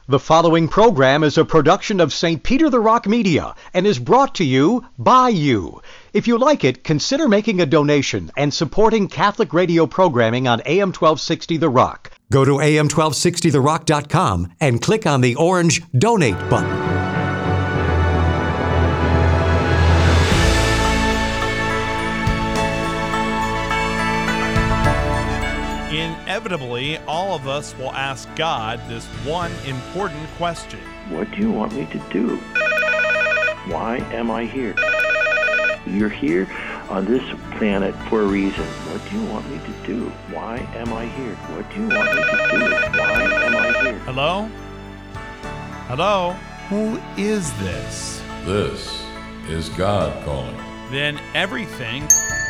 The following program is a production of St. Peter the Rock Media and is brought to you by you. If you like it, consider making a donation and supporting Catholic radio programming on AM 1260 The Rock. Go to am1260therock.com and click on the orange Donate button. Inevitably, all of us will ask God this one important question. What do you want me to do? Why am I here? You're here on this planet for a reason. What do you want me to do? Why am I here? What do you want me to do? Why am I here? Hello? Hello? Who is this? This is God calling. Then everything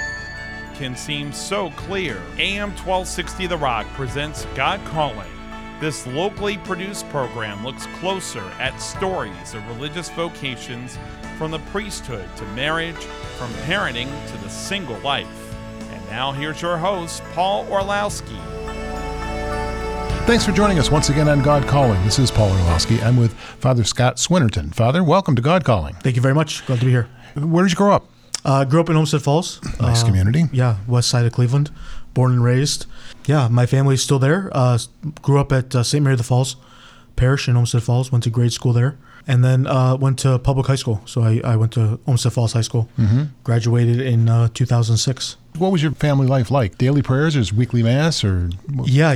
can seem so clear. AM 1260 The Rock presents God Calling. This locally produced program looks closer at stories of religious vocations, from the priesthood to marriage, from parenting to the single life. And now here's your host, Paul Orlowski. Thanks for joining us once again on God Calling. This is Paul Orlowski. I'm with Father Scott Swinnerton. Father, welcome to God Calling. Thank you very much. Glad to be here. Where did you grow up? Grew up in Olmsted Falls. Nice community. Yeah, west side of Cleveland. Born and raised. Yeah, my family's still there. Grew up at St. Mary of the Falls Parish in Olmsted Falls. Went to grade school there. And then went to public high school. So I went to Olmsted Falls High School. Mm-hmm. Graduated in 2006. What was your family life like? Daily prayers or weekly mass? Or Yeah,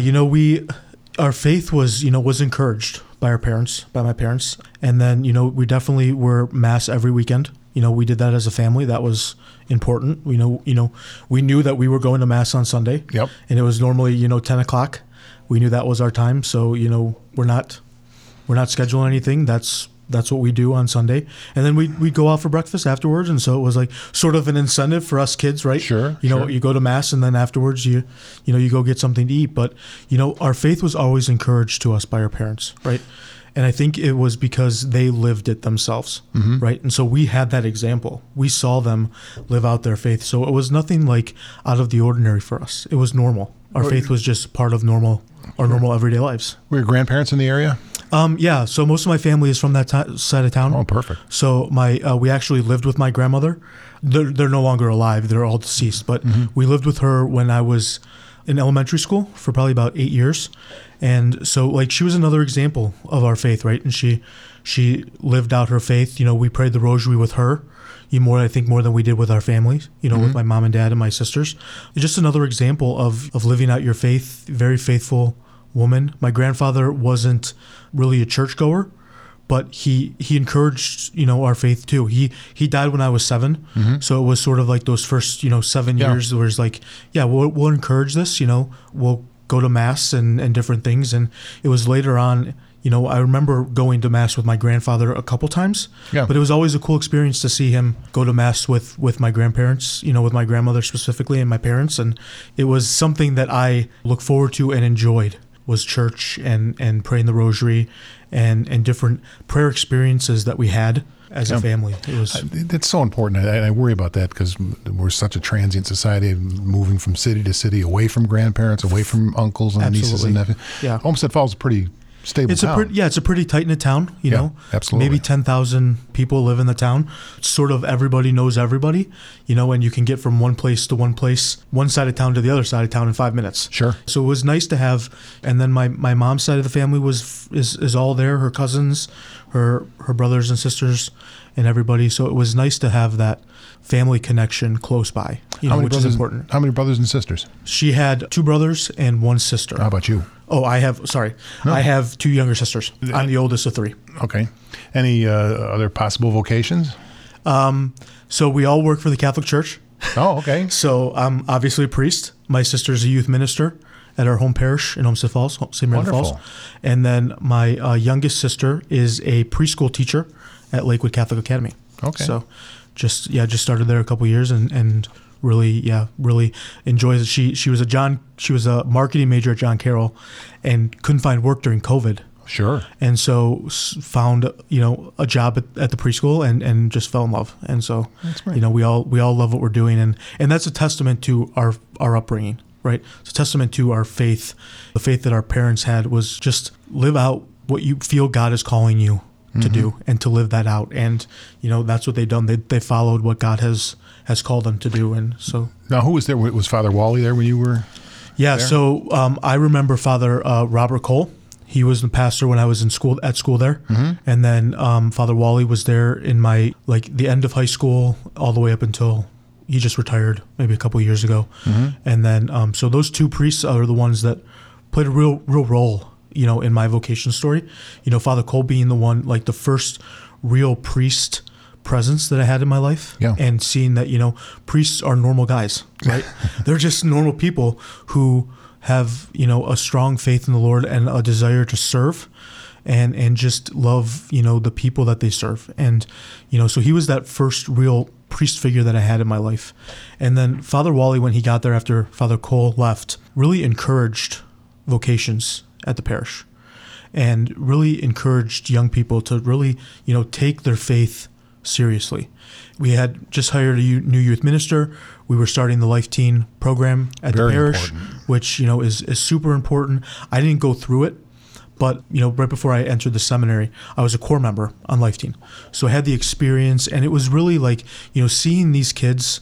our faith was encouraged by my parents. And then, we definitely were mass every weekend. We did that as a family. That was important. We knew that we were going to mass on Sunday. Yep. And it was normally, 10 o'clock. We knew that was our time. So, we're not scheduling anything. That's what we do on Sunday. And then we'd go out for breakfast afterwards. And so it was like sort of an incentive for us kids, right? Sure. You go to mass and then afterwards you go get something to eat. But, our faith was always encouraged to us by our parents, right? And I think it was because they lived it themselves, right? And so we had that example. We saw them live out their faith. So it was nothing like out of the ordinary for us. It was normal. Our faith was just part of our normal everyday lives. Were your grandparents in the area? Yeah. So most of my family is from that side of town. Oh, perfect. So we actually lived with my grandmother. They're no longer alive. They're all deceased. But we lived with her when I was in elementary school for probably about 8 years. And so she was another example of our faith, right? And she lived out her faith. We prayed the rosary with her, more than we did with our families, with my mom and dad and my sisters. Just another example of living out your faith, very faithful woman. My grandfather wasn't really a churchgoer, but he encouraged, our faith too. He died when I was 7. So it was sort of like those first, 7 years where it's like, we'll encourage this, we'll go to mass and different things. And it was later on, I remember going to mass with my grandfather a couple times, but it was always a cool experience to see him go to mass with my grandparents, with my grandmother specifically and my parents. And it was something that I look forward to and enjoyed, was church and praying the rosary and different prayer experiences that we had as a family. It's so important. I worry about that because we're such a transient society, moving from city to city, away from grandparents, away from uncles and nieces and nephews. Yeah. Olmsted Falls is a pretty stable town. It's a pretty tight-knit town, know. Absolutely. Maybe 10,000 people live in the town. It's sort of everybody knows everybody, and you can get from one place to one place, one side of town to the other side of town in 5 minutes. Sure. So it was nice to have, and then my mom's side of the family is all there, her cousins, her brothers and sisters and everybody. So it was nice to have that family connection close by, which is important. How many brothers and sisters? She had 2 brothers and 1 sister. How about you? Oh, I have 2 younger sisters. I'm the oldest of 3. Okay. Any other possible vocations? So we all work for the Catholic Church. Oh, okay. So I'm obviously a priest. My sister's a youth minister at our home parish in Olmsted Falls, St. Mary of the Falls. And then my youngest sister is a preschool teacher at Lakewood Catholic Academy. Okay. So just started there a couple years and really enjoys it. She was a marketing major at John Carroll and couldn't find work during COVID. Sure. And so found, a job at the preschool and just fell in love. And so, we all love what we're doing. And that's a testament to our upbringing, right? It's a testament to our faith. The faith that our parents had was just live out what you feel God is calling you to do and to live that out. And, that's what they've done. They followed what God has called them to do. And so. Now, who was there? Was Father Wally there when you were Yeah, there? so I remember Father Robert Cole. He was the pastor when I was at school there. And then Father Wally was there in the end of high school all the way up until he just retired maybe a couple of years ago. And then, so those two priests are the ones that played a real role, in my vocation story. Father Cole being the one, like the first real priest presence that I had in my life. Yeah. And seeing that, priests are normal guys, right? They're just normal people who have, a strong faith in the Lord and a desire to serve and just love, the people that they serve. And, so he was that first real priest figure that I had in my life. And then Father Wally, when he got there after Father Cole left, really encouraged vocations at the parish and really encouraged young people to really, take their faith seriously. We had just hired a new youth minister. We were starting the Life Teen program at the parish, which, is super important. I didn't go through it, but, right before I entered the seminary, I was a core member on Life Teen. So I had the experience, and it was really like, seeing these kids,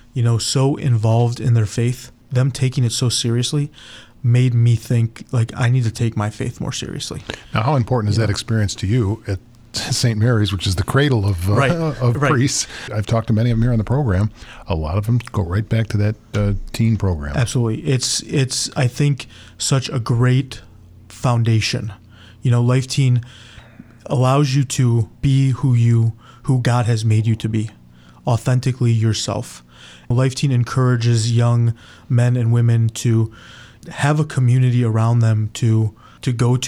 so involved in their faith, them taking it so seriously, made me think, like, I need to take my faith more seriously. Now, how important is that experience to you at St. Mary's, which is the cradle of priests? I've talked to many of them here on the program. A lot of them go right back to that teen program. Absolutely. It's I think, such a great foundation. Life Teen allows you to be who God has made you to be, authentically yourself. Life Teen encourages young men and women to have a community around them to go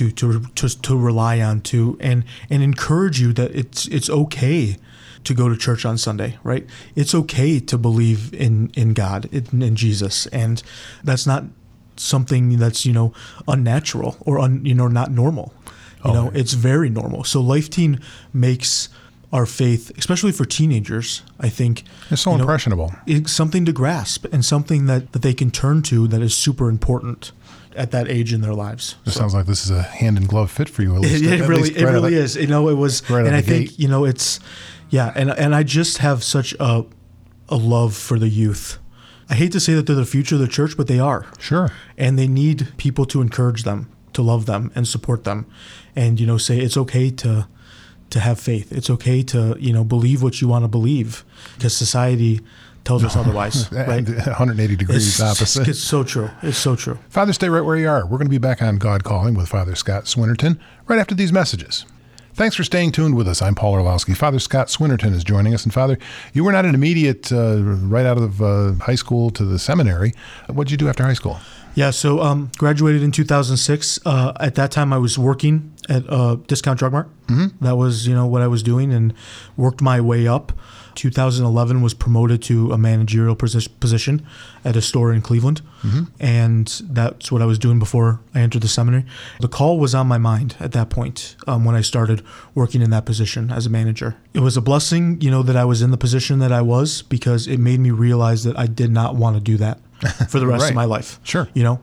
to rely on, and encourage you that it's okay to go to church on Sunday, right? It's okay to believe in God, in Jesus, and that's not something that's unnatural or not normal. It's very normal. So Life Teen makes our faith, especially for teenagers, I think it's so impressionable. It's something to grasp and something that they can turn to that is super important at that age in their lives. It sounds like this is a hand in glove fit for you. At least, it really is. It was, right, and I think it's, and I just have such a love for the youth. I hate to say that they're the future of the church, but they are. Sure. And they need people to encourage them, to love them, and support them, and say it's okay to have faith. It's okay to believe what you want to believe, because society tells us otherwise, right? 180 degrees opposite. It's so true. It's so true. Father, stay right where you are. We're going to be back on God Calling with Father Scott Swinnerton right after these messages. Thanks for staying tuned with us. I'm Paul Orlowski. Father Scott Swinnerton is joining us. And Father, you were not an immediate right out of high school to the seminary. What did you do after high school? Yeah, so graduated in 2006. At that time, I was working at a discount drug mart. That was, what I was doing, and worked my way up. 2011 was promoted to a managerial position at a store in Cleveland, and that's what I was doing before I entered the seminary. The call was on my mind at that point when I started working in that position as a manager. It was a blessing, that I was in the position that I was, because it made me realize that I did not want to do that for the rest of my life. Sure.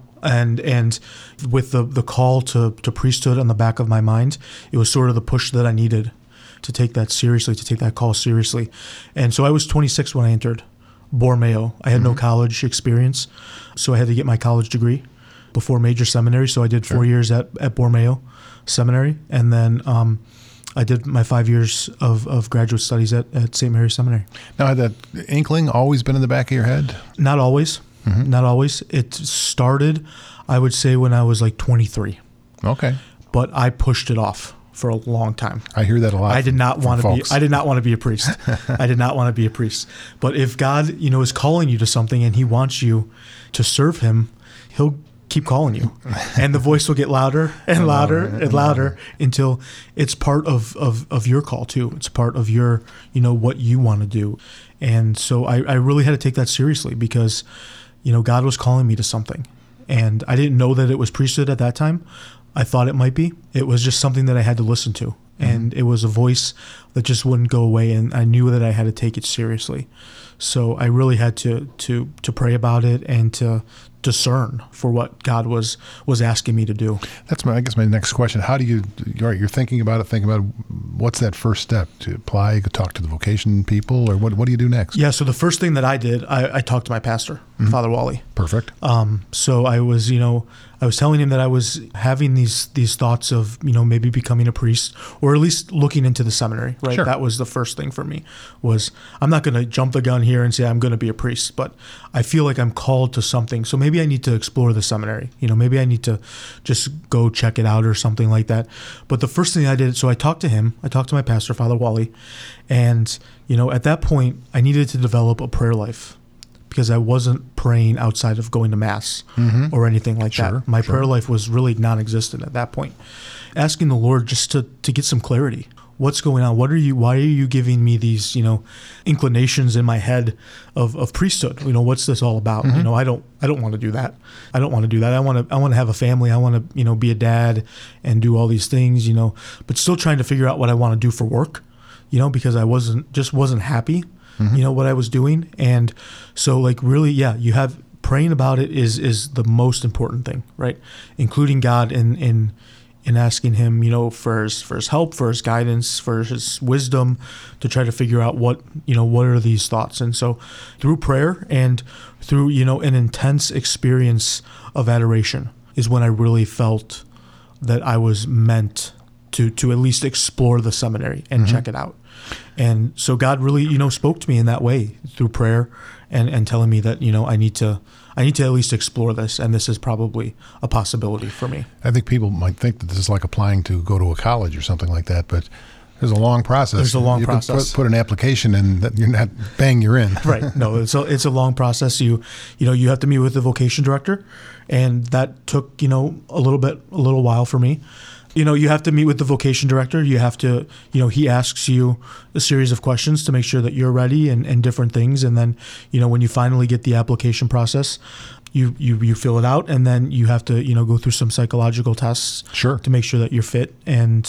And with the call to priesthood on the back of my mind, it was sort of the push that I needed to take that seriously, to take that call seriously. And so I was 26 when I entered Borromeo. I had no college experience, so I had to get my college degree before major seminary. So I did 4 years at Borromeo Seminary, and then I did my 5 years of graduate studies at St. Mary's Seminary. Now, had that inkling always been in the back of your head? Not always. Not always. It started, I would say, when I was like 23. Okay. But I pushed it off for a long time. I hear that a lot. I did not want to be a priest. I did not want to be a priest. But if God, is calling you to something and he wants you to serve him, he'll keep calling you. And the voice will get louder and louder and louder until it's part of your call too. It's part of your, what you want to do. And so I really had to take that seriously, because, God was calling me to something. And I didn't know that it was priesthood at that time. I thought it might be. It was just something that I had to listen to. And it was a voice that just wouldn't go away. And I knew that I had to take it seriously. So I really had to pray about it and to discern for what God was asking me to do. That's I guess my next question. How do you're thinking about it, what's that first step? To apply, talk to the vocation people, or what do you do next? Yeah, so the first thing that I did, I talked to my pastor, Father Wally. Perfect. So I was, I was telling him that I was having these thoughts of, maybe becoming a priest, or at least looking into the seminary, right? Sure. That was the first thing for me. Was I'm not going to jump the gun here and say I'm going to be a priest, but I feel like I'm called to something. So maybe I need to explore the seminary. Maybe I need to just go check it out or something like that. But the first thing I did, so I talked to him. I talked to my pastor, Father Wally, and at that point I needed to develop a prayer life, because I wasn't praying outside of going to Mass or anything like that. My prayer life was really non-existent at that point. Asking the Lord just to get some clarity. What's going on? Why are you giving me these, inclinations in my head of priesthood? What's this all about? I don't want to do that. I don't want to do that. I want to have a family. I want to, be a dad and do all these things, but still trying to figure out what I want to do for work, because I wasn't happy. What I was doing. And so really, you have praying about it is the most important thing, right? Including God in asking him, for his help, for his guidance, for his wisdom, to try to figure out what are these thoughts. And so through prayer and through, an intense experience of adoration is when I really felt that I was meant to at least explore the seminary and check it out. And so God really, spoke to me in that way through prayer and telling me that, I need to at least explore this, and this is probably a possibility for me. I think people might think that this is like applying to go to a college or something like that, but there's a long process. There's a long process. Put an application in that you're not, bang, you're in. Right. No, it's a long process. You have to meet with the vocation director, and that took, a little while for me. You have to meet with the vocation director. You have to, he asks you a series of questions to make sure that you're ready and different things. And then, when you finally get the application process, you fill it out, and then you have to, go through some psychological tests to make sure that you're fit and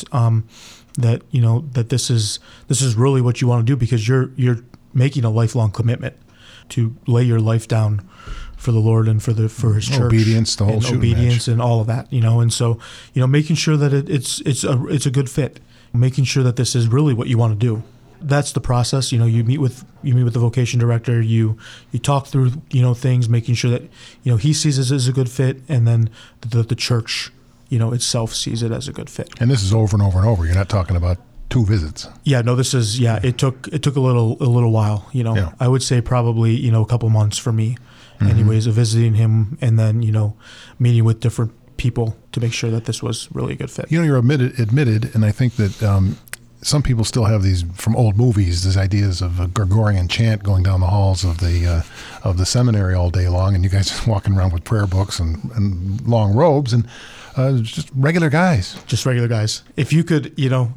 that, that this is really what you want to do, because you're making a lifelong commitment to lay your life down for the Lord and for his church, obedience, the whole shooting obedience match. And all of that, and so making sure that it's a good fit, making sure that this is really what you want to do. That's the process. You meet with the vocation director. You talk through things, making sure that he sees it as a good fit, and then the church itself sees it as a good fit. And this is over and over and over. You're not talking about 2 visits. Yeah, no, this is it took a little while. I would say probably a couple months for me. Anyways, of visiting him and then, meeting with different people to make sure that this was really a good fit. You're admitted, and I think that some people still have these from old movies, these ideas of a Gregorian chant going down the halls of the seminary all day long, and you guys just walking around with prayer books and long robes, and just regular guys. Just regular guys. If you could,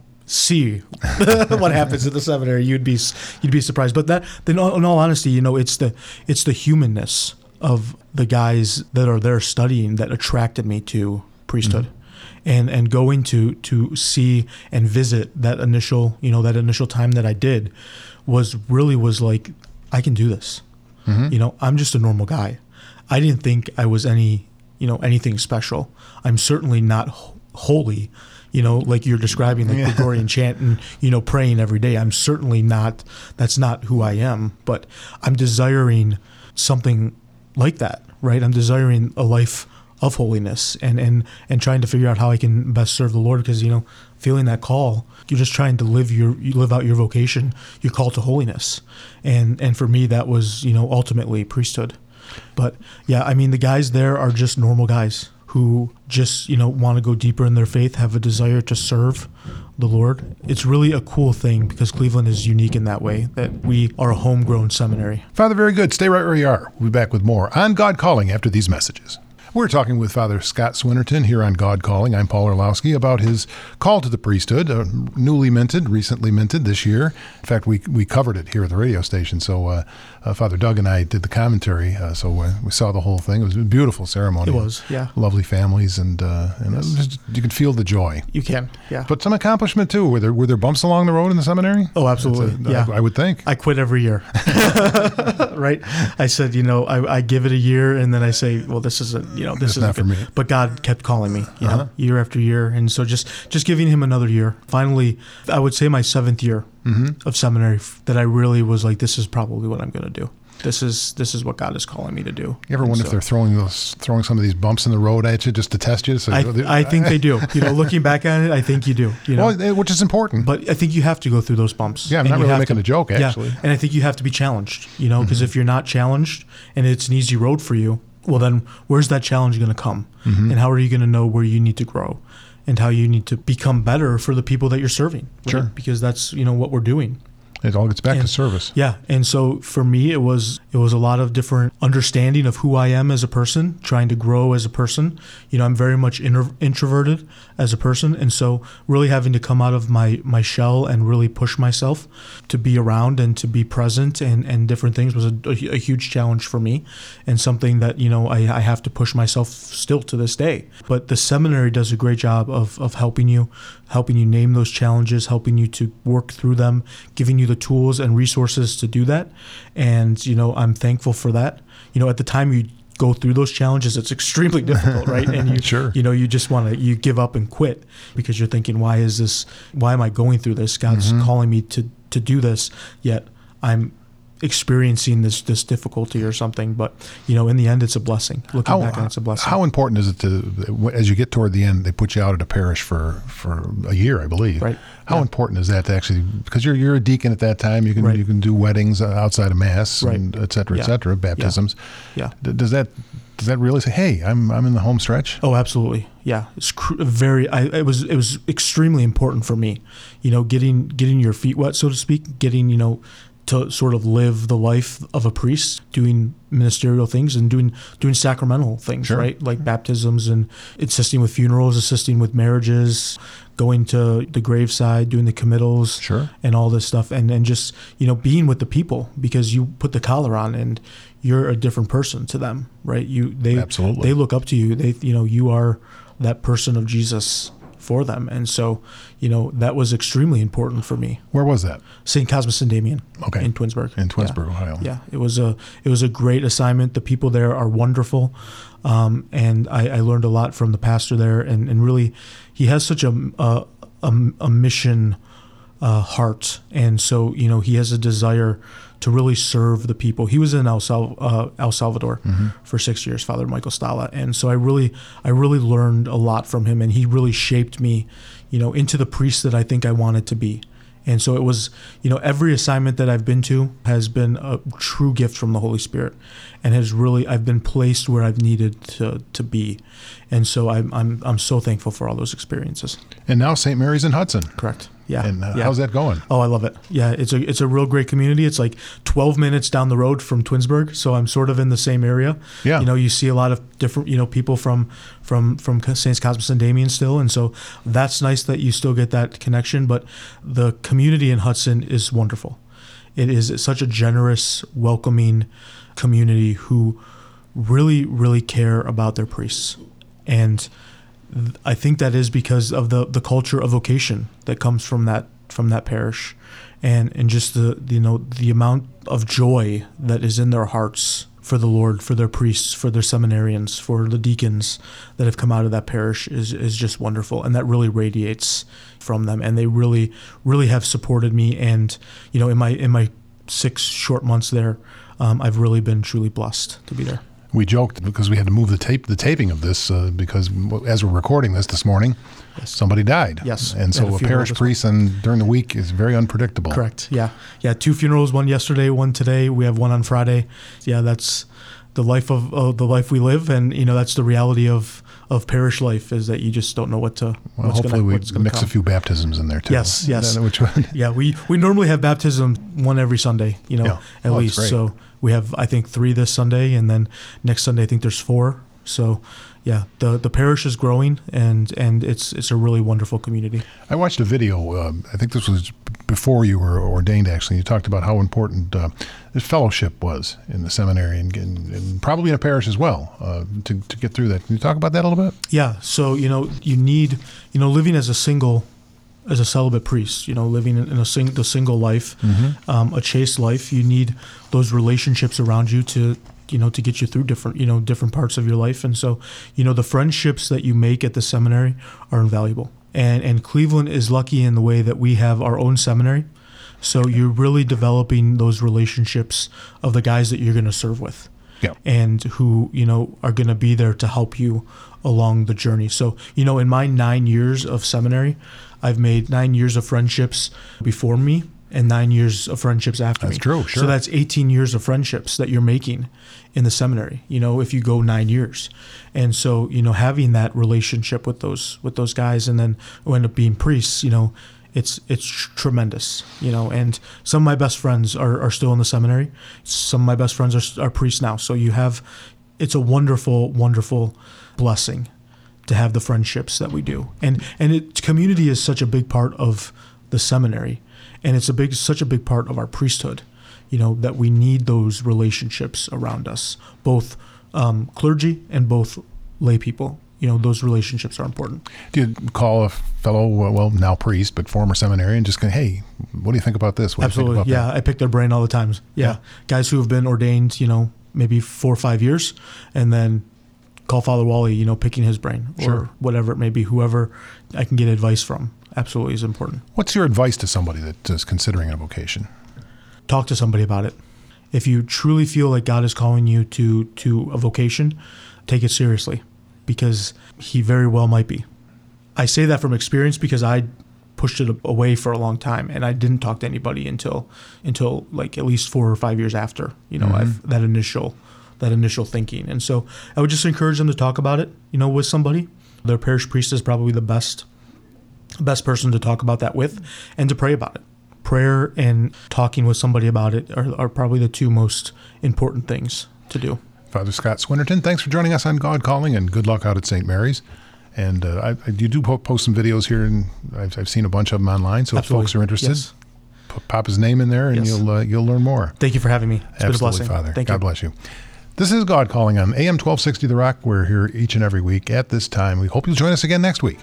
see what happens at the seminary, you'd be surprised. But then in all honesty, it's the humanness of the guys that are there studying that attracted me to priesthood. And going to see and visit that initial time that I did was like, I can do this. I'm just a normal guy. I didn't think I was anything special. I'm certainly not holy, like you're describing, the Gregorian chant and, praying every day. I'm certainly not, that's not who I am, but I'm desiring something like that, right? I'm desiring a life of holiness and trying to figure out how I can best serve the Lord, because, feeling that call, you're just trying to live out your vocation, your call to holiness. And for me, that was, ultimately priesthood. But yeah, the guys there are just normal guys who just, want to go deeper in their faith, have a desire to serve the Lord. It's really a cool thing, because Cleveland is unique in that way, that we are a homegrown seminary. Father, very good. Stay right where you are. We'll be back with more on God Calling after these messages. We're talking with Father Scott Swinnerton here on God Calling. I'm Paul Orlowski about his call to the priesthood, recently minted this year. In fact, we covered it here at the radio station. So Father Doug and I did the commentary, so we saw the whole thing. It was a beautiful ceremony. It was, yeah. Lovely families, and it was just, you could feel the joy. You can, yeah. But some accomplishment too. Were there bumps along the road in the seminary? Oh, absolutely. Yeah, I would think. I quit every year. Right? I said, I give it a year, and then I say, well, this isn't, this isn't not for me. But God kept calling me, year after year, and so just giving Him another year. Finally, I would say my 7th year of seminary, that I really was like, this is probably what I'm going to do. This is what God is calling me to do. You ever wonder if they're throwing some of these bumps in the road at you just to test you? So I think they do. Looking back at it, I think you do. Well, which is important. But I think you have to go through those bumps. Yeah, I'm not really making a joke, actually. Yeah, and I think you have to be challenged. Because if you're not challenged and it's an easy road for you, well, then where's that challenge going to come? And how are you going to know where you need to grow? And how you need to become better for the people that you're serving. Right? Sure. Because that's, what we're doing. It all gets back to service. Yeah. And so for me, it was a lot of different understanding of who I am as a person, trying to grow as a person. I'm very much introverted as a person. And so really having to come out of my shell and really push myself to be around and to be present and different things was a huge challenge for me, and something that, I have to push myself still to this day. But the seminary does a great job of helping you name those challenges, helping you to work through them, giving you the tools and resources to do that. And, I'm thankful for that. At the time you go through those challenges, it's extremely difficult, right? And you, sure. You just you give up and quit because you're thinking, why am I going through this? God's calling me to do this, yet I'm experiencing this difficulty or something. But in the end, it's a blessing. Looking back on it, it's a blessing. How important is it to, as you get toward the end, they put you out at a parish for a year, I believe. Right. How important is that to actually, because you're a deacon at that time, you can do weddings outside of Mass, and et cetera, baptisms. Yeah. Does that really say, hey, I'm in the home stretch? Oh, absolutely. Yeah. It's it was extremely important for me, getting your feet wet, so to speak, getting, to sort of live the life of a priest, doing ministerial things and doing sacramental things, sure. right? Like baptisms and assisting with funerals, assisting with marriages, going to the graveside, doing the committals, sure. and all this stuff. And just, being with the people, because you put the collar on and you're a different person to them, right? Absolutely. They look up to you. They, you are that person of Jesus for them. And so, that was extremely important for me. Where was that? St. Cosmas and Damian. Okay. In Twinsburg. Ohio. Yeah. It was a great assignment. The people there are wonderful. And I learned a lot from the pastor there, and really he has such a mission heart. And so, he has a desire to really serve the people. He was in El Salvador for 6 years, Father Michael Stala. And so I really learned a lot from him, and he really shaped me, into the priest that I think I wanted to be. And so it was, every assignment that I've been to has been a true gift from the Holy Spirit, and I've been placed where I've needed to be. And so I'm so thankful for all those experiences. And now St. Mary's in Hudson. Correct. Yeah. And how's that going? Oh, I love it. Yeah, it's a real great community. It's like 12 minutes down the road from Twinsburg, so I'm sort of in the same area. Yeah. You see a lot of different, people from St. Cosmas and Damian still, and so that's nice that you still get that connection. But the community in Hudson is wonderful. It is such a generous, welcoming community who really, really care about their priests. And I think that is because of the culture of vocation that comes from that parish, and just the amount of joy that is in their hearts for the Lord, for their priests, for their seminarians, for the deacons that have come out of that parish is just wonderful, and that really radiates from them. And they really, really have supported me. And in my 6 short months there, I've really been truly blessed to be there. We joked because we had to move the taping of this because as we're recording this morning, somebody died. Yes. And so a parish priest during the week is very unpredictable. Correct. Yeah. 2 funerals, one yesterday, one today. We have one on Friday. Yeah, that's the life of the life we live, and that's the reality of parish life, is that you just don't know what's hopefully we mix come. a few baptisms in there too. Yes. Which one? Yeah, we normally have baptism one every Sunday, at least. That's great. So we have, I think, 3 this Sunday, and then next Sunday I think there's 4. So, yeah, the parish is growing, and it's a really wonderful community. I watched a video, I think this was before you were ordained, actually. You talked about how important this fellowship was in the seminary and probably in a parish as well to get through that. Can you talk about that a little bit? Yeah, so, you need, living as a celibate priest, living in the single life, a chaste life, you need those relationships around you to get you through different parts of your life. And so, the friendships that you make at the seminary are invaluable. And Cleveland is lucky in the way that we have our own seminary. So you're really developing those relationships of the guys that you're going to serve with. Yeah. And who, are going to be there to help you along the journey. So, in my 9 years of seminary, I've made 9 years of friendships before me and 9 years of friendships after me. That's true, sure. So that's 18 years of friendships that you're making in the seminary, if you go 9 years. And so, having that relationship with those guys and then end up being priests, it's tremendous, and some of my best friends are still in the seminary. Some of my best friends are priests now. So it's a wonderful, wonderful blessing to have the friendships that we do. And community is such a big part of the seminary, and it's such a big part of our priesthood, that we need those relationships around us, both clergy and both lay people. Those relationships are important. Do you call a fellow, now priest, but former seminarian, just go, hey, what do you think about this? What Absolutely. Do you think about that? I pick their brain all the time. Yeah. Guys who have been ordained, maybe 4 or 5 years, and then call Father Wally, picking his brain or whatever it may be, whoever I can get advice from. Absolutely is important. What's your advice to somebody that is considering a vocation? Talk to somebody about it. If you truly feel like God is calling you to a vocation, take it seriously, because he very well might be. I say that from experience because I pushed it away for a long time, and I didn't talk to anybody until like at least 4 or 5 years after, that initial thinking. And so I would just encourage them to talk about it, with somebody. Their parish priest is probably the best person to talk about that with, and to pray about it. Prayer and talking with somebody about it are probably the two most important things to do. Father Scott Swinnerton, thanks for joining us on God Calling, and good luck out at St. Mary's. And you do post some videos here, and I've seen a bunch of them online, so Absolutely. If folks are interested, pop his name in there, and you'll learn more. Thank you for having me. It's Absolutely, been a blessing. Father. Thank God you. bless you. This is God Calling on AM 1260 The Rock. We're here each and every week at this time. We hope you'll join us again next week.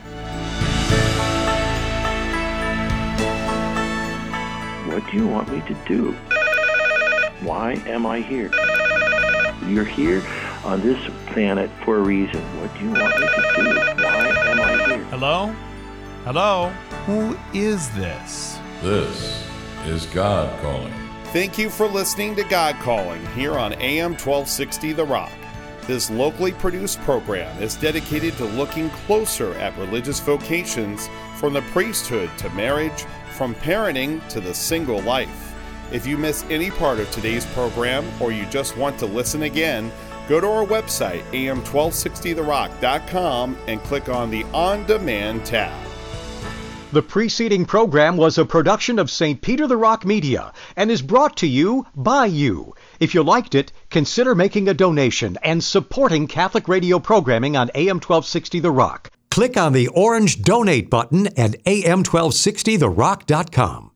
What do you want me to do? Why am I here? You're here on this planet for a reason. What do you want me to do? Why am I here? Hello? Hello? Who is this? This is God Calling. Thank you for listening to God Calling here on AM 1260 The Rock. This locally produced program is dedicated to looking closer at religious vocations, from the priesthood to marriage, from parenting to the single life. If you missed any part of today's program, or you just want to listen again, go to our website, am1260therock.com, and click on the On Demand tab. The preceding program was a production of St. Peter the Rock Media and is brought to you by you. If you liked it, consider making a donation and supporting Catholic radio programming on AM 1260 The Rock. Click on the orange Donate button at am1260therock.com.